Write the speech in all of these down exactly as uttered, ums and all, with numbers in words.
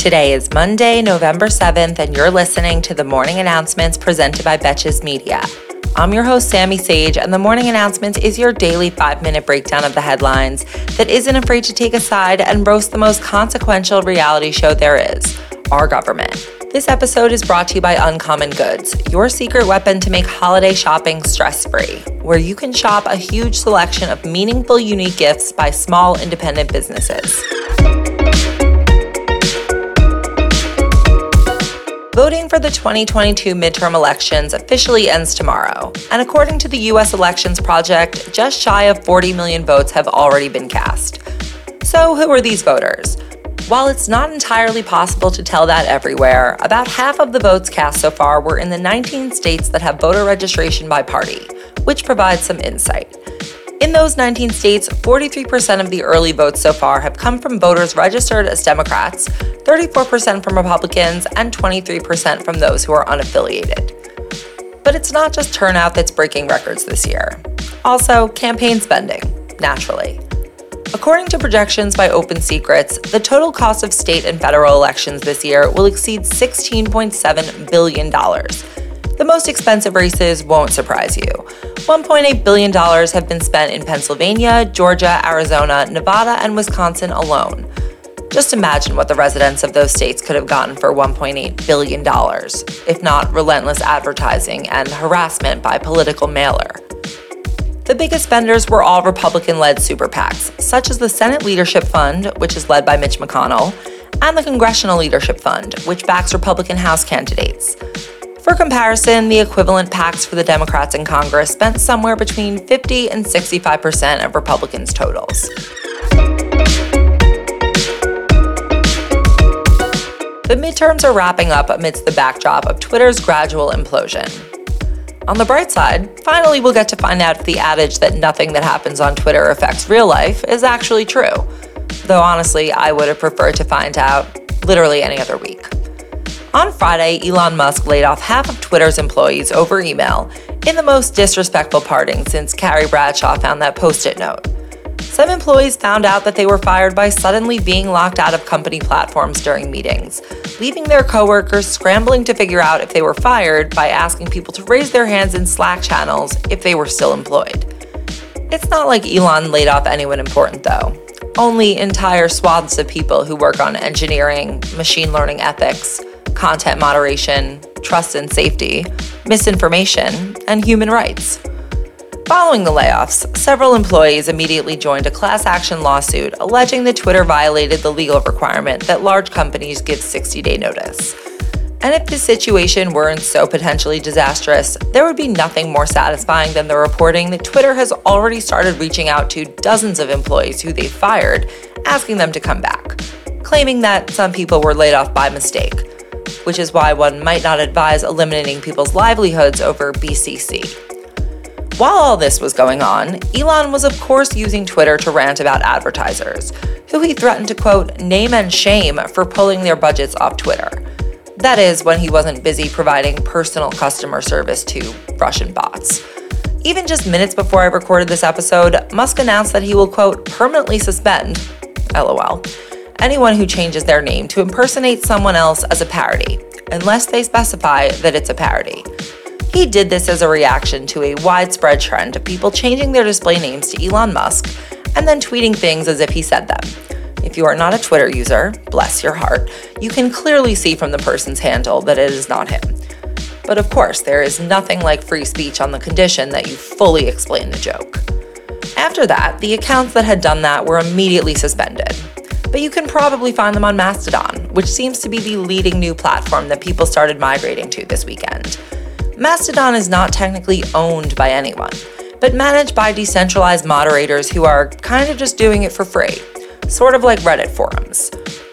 Today is Monday, November seventh, and you're listening to the Morning Announcements presented by Betches Media. I'm your host, Sammy Sage, and the Morning Announcements is your daily five-minute breakdown of the headlines that isn't afraid to take a side and roast the most consequential reality show there is, our government. This episode is brought to you by Uncommon Goods, your secret weapon to make holiday shopping stress-free, where you can shop a huge selection of meaningful, unique gifts by small, independent businesses. Voting for the twenty twenty-two midterm elections officially ends tomorrow, and according to the U S Elections Project, just shy of forty million votes have already been cast. So who are these voters? While it's not entirely possible to tell that everywhere, about half of the votes cast so far were in the nineteen states that have voter registration by party, which provides some insight. In those nineteen states, forty-three percent of the early votes so far have come from voters registered as Democrats, thirty-four percent from Republicans, and twenty-three percent from those who are unaffiliated. But it's not just turnout that's breaking records this year. Also, campaign spending, naturally. According to projections by Open Secrets, the total cost of state and federal elections this year will exceed sixteen point seven billion dollars. The most expensive races won't surprise you. one point eight billion dollars have been spent in Pennsylvania, Georgia, Arizona, Nevada, and Wisconsin alone. Just imagine what the residents of those states could have gotten for one point eight billion dollars, if not relentless advertising and harassment by political mailer. The biggest spenders were all Republican-led super PACs, such as the Senate Leadership Fund, which is led by Mitch McConnell, and the Congressional Leadership Fund, which backs Republican House candidates. For comparison, the equivalent PACs for the Democrats in Congress spent somewhere between fifty and sixty-five percent of Republicans' totals. The midterms are wrapping up amidst the backdrop of Twitter's gradual implosion. On the bright side, finally we'll get to find out if the adage that nothing that happens on Twitter affects real life is actually true. Though honestly, I would have preferred to find out literally any other week. On Friday, Elon Musk laid off half of Twitter's employees over email in the most disrespectful parting since Carrie Bradshaw found that Post-it note. Some employees found out that they were fired by suddenly being locked out of company platforms during meetings, leaving their coworkers scrambling to figure out if they were fired by asking people to raise their hands in Slack channels if they were still employed. It's not like Elon laid off anyone important, though. Only entire swaths of people who work on engineering, machine learning ethics, content moderation, trust and safety, misinformation, and human rights. Following the layoffs, several employees immediately joined a class action lawsuit alleging that Twitter violated the legal requirement that large companies give sixty-day notice. And if this situation weren't so potentially disastrous, there would be nothing more satisfying than the reporting that Twitter has already started reaching out to dozens of employees who they fired, asking them to come back, claiming that some people were laid off by mistake, which is why one might not advise eliminating people's livelihoods over B C C. While all this was going on, Elon was of course using Twitter to rant about advertisers, who he threatened to, quote, name and shame for pulling their budgets off Twitter. That is, when he wasn't busy providing personal customer service to Russian bots. Even just minutes before I recorded this episode, Musk announced that he will, quote, permanently suspend, LOL, anyone who changes their name to impersonate someone else as a parody, unless they specify that it's a parody. He did this as a reaction to a widespread trend of people changing their display names to Elon Musk and then tweeting things as if he said them. If you are not a Twitter user, bless your heart, you can clearly see from the person's handle that it is not him. But of course, there is nothing like free speech on the condition that you fully explain the joke. After that, the accounts that had done that were immediately suspended. But you can probably find them on Mastodon, which seems to be the leading new platform that people started migrating to this weekend. Mastodon is not technically owned by anyone, but managed by decentralized moderators who are kind of just doing it for free, sort of like Reddit forums.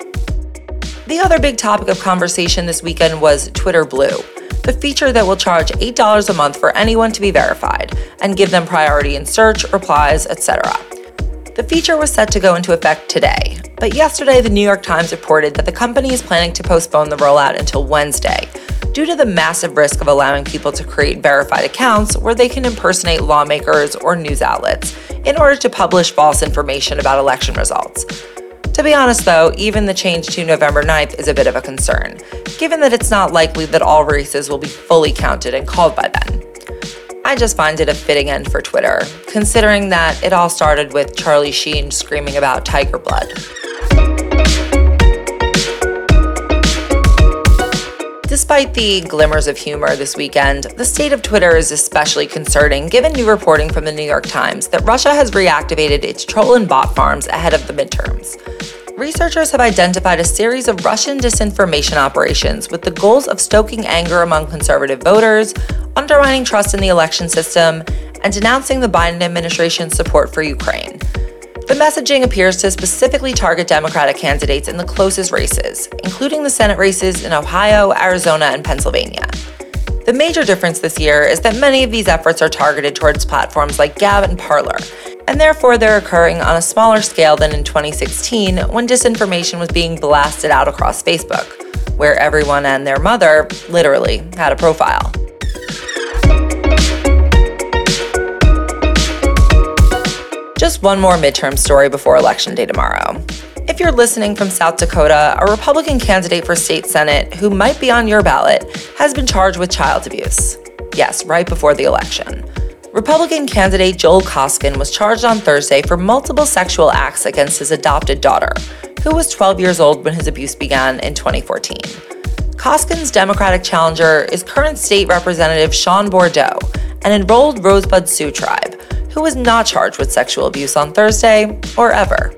The other big topic of conversation this weekend was Twitter Blue, the feature that will charge eight dollars a month for anyone to be verified and give them priority in search, replies, et cetera. The feature was set to go into effect today, but yesterday the New York Times reported that the company is planning to postpone the rollout until Wednesday, due to the massive risk of allowing people to create verified accounts where they can impersonate lawmakers or news outlets in order to publish false information about election results. To be honest though, even the change to November ninth is a bit of a concern, given that it's not likely that all races will be fully counted and called by then. I just find it a fitting end for Twitter, considering that it all started with Charlie Sheen screaming about tiger blood. Despite the glimmers of humor this weekend, the state of Twitter is especially concerning given new reporting from the New York Times that Russia has reactivated its troll and bot farms ahead of the midterms. Researchers have identified a series of Russian disinformation operations with the goals of stoking anger among conservative voters, undermining trust in the election system, and denouncing the Biden administration's support for Ukraine. The messaging appears to specifically target Democratic candidates in the closest races, including the Senate races in Ohio, Arizona, and Pennsylvania. The major difference this year is that many of these efforts are targeted towards platforms like Gab and Parler, and therefore they're occurring on a smaller scale than in twenty sixteen when disinformation was being blasted out across Facebook, where everyone and their mother literally had a profile. Just one more midterm story before Election Day tomorrow. If you're listening from South Dakota, a Republican candidate for state senate who might be on your ballot has been charged with child abuse. Yes, right before the election. Republican candidate Joel Koskin was charged on Thursday for multiple sexual acts against his adopted daughter, who was twelve years old when his abuse began in twenty fourteen. Koskin's Democratic challenger is current state representative Sean Bordeaux, an enrolled Rosebud Sioux tribe, who was not charged with sexual abuse on Thursday or ever.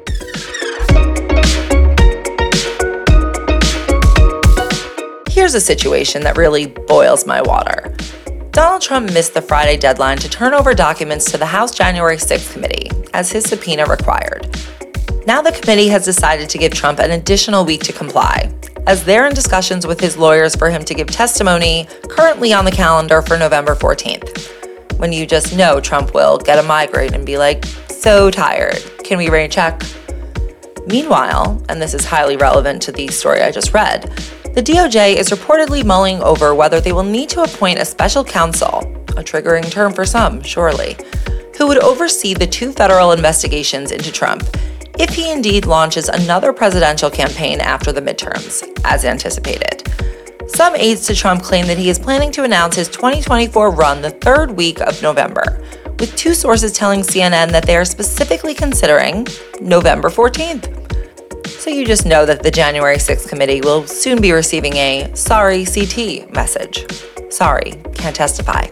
Here's a situation that really boils my water. Donald Trump missed the Friday deadline to turn over documents to the House January sixth committee, as his subpoena required. Now the committee has decided to give Trump an additional week to comply, as they're in discussions with his lawyers for him to give testimony currently on the calendar for November fourteenth. When you just know Trump will get a migraine and be like, so tired, can we rain check? Meanwhile, and this is highly relevant to the story I just read, the D O J is reportedly mulling over whether they will need to appoint a special counsel, a triggering term for some, surely, who would oversee the two federal investigations into Trump if he indeed launches another presidential campaign after the midterms, as anticipated. Some aides to Trump claim that he is planning to announce his twenty twenty-four run the third week of November, with two sources telling C N N that they are specifically considering November fourteenth. So you just know that the January sixth committee will soon be receiving a "sorry C T" message. Sorry, can't testify.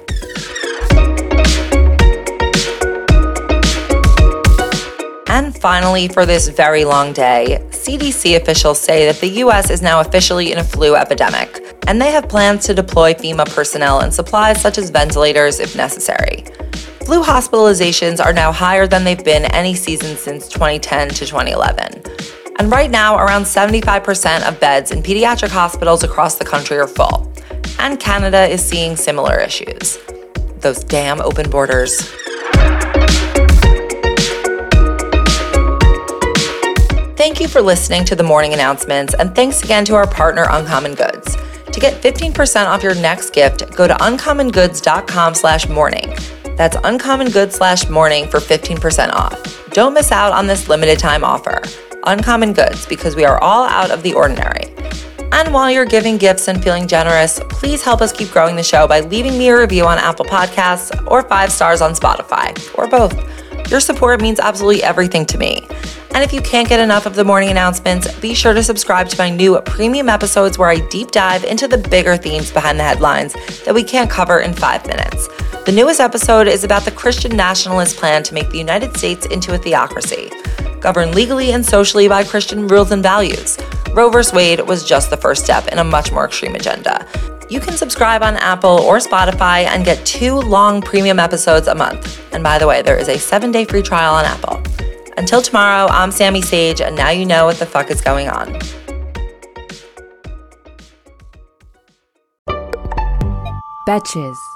And finally, for this very long day, C D C officials say that the U S is now officially in a flu epidemic, and they have plans to deploy FEMA personnel and supplies such as ventilators if necessary. Flu hospitalizations are now higher than they've been any season since twenty ten to twenty eleven. And right now, around seventy-five percent of beds in pediatric hospitals across the country are full. And Canada is seeing similar issues. Those damn open borders. Thank you for listening to the morning announcements, and thanks again to our partner Uncommon Goods. To get fifteen percent off your next gift, go to uncommongoods.com slash morning. That's uncommongoods slash morning for fifteen percent off. Don't miss out on this limited time offer. Uncommon Goods, because we are all out of the ordinary. And while you're giving gifts and feeling generous, please help us keep growing the show by leaving me a review on Apple Podcasts or five stars on Spotify, or both. Your support means absolutely everything to me. And if you can't get enough of the morning announcements, be sure to subscribe to my new premium episodes where I deep dive into the bigger themes behind the headlines that we can't cover in five minutes. The newest episode is about the Christian nationalist plan to make the United States into a theocracy, governed legally and socially by Christian rules and values. Roe versus Wade was just the first step in a much more extreme agenda. You can subscribe on Apple or Spotify and get two long premium episodes a month. And by the way, there is a seven-day free trial on Apple. Until tomorrow, I'm Sammy Sage, and now you know what the fuck is going on. Betches.